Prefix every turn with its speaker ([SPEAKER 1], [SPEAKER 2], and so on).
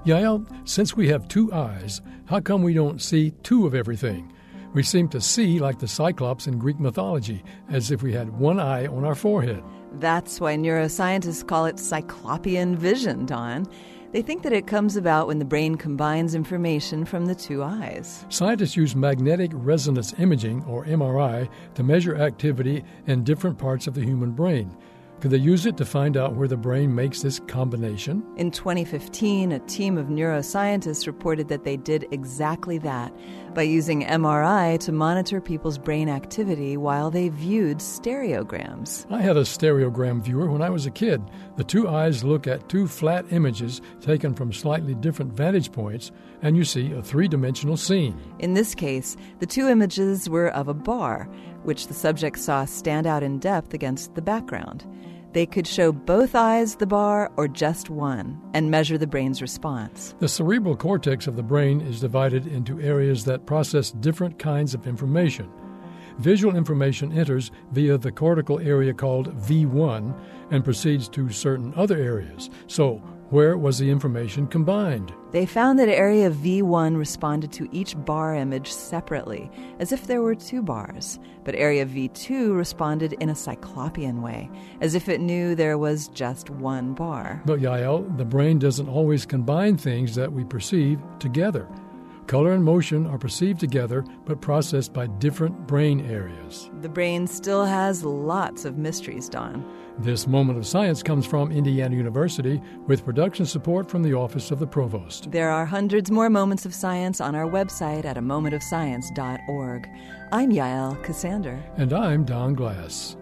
[SPEAKER 1] Yael, since we have two eyes, how come we don't see two of everything? We seem to see like the Cyclops in Greek mythology, as if we had one eye on our forehead.
[SPEAKER 2] That's why neuroscientists call it cyclopean vision, Don. They think that it comes about when the brain combines information from the two eyes.
[SPEAKER 1] Scientists use magnetic resonance imaging, or MRI, to measure activity in different parts of the human brain. Could they use it to find out where the brain makes this combination?
[SPEAKER 2] In 2015, a team of neuroscientists reported that they did exactly that by using MRI to monitor people's brain activity while they viewed stereograms.
[SPEAKER 1] I had a stereogram viewer when I was a kid. The two eyes look at two flat images taken from slightly different vantage points, and you see a three-dimensional scene.
[SPEAKER 2] In this case, the two images were of a bar, which the subject saw stand out in depth against the background. They could show both eyes the bar or just one and measure the brain's response.
[SPEAKER 1] The cerebral cortex of the brain is divided into areas that process different kinds of information. Visual information enters via the cortical area called V1 and proceeds to certain other areas. So, where was the information combined?
[SPEAKER 2] They found that area V1 responded to each bar image separately, as if there were two bars. But area V2 responded in a cyclopean way, as if it knew there was just one bar.
[SPEAKER 1] But Yael, the brain doesn't always combine things that we perceive together. Color and motion are perceived together, but processed by different brain areas.
[SPEAKER 2] The brain still has lots of mysteries, Don.
[SPEAKER 1] This Moment of Science comes from Indiana University with production support from the Office of the Provost.
[SPEAKER 2] There are hundreds more moments of science on our website at amomentofscience.org. I'm Yael Cassander.
[SPEAKER 1] And I'm Don Glass.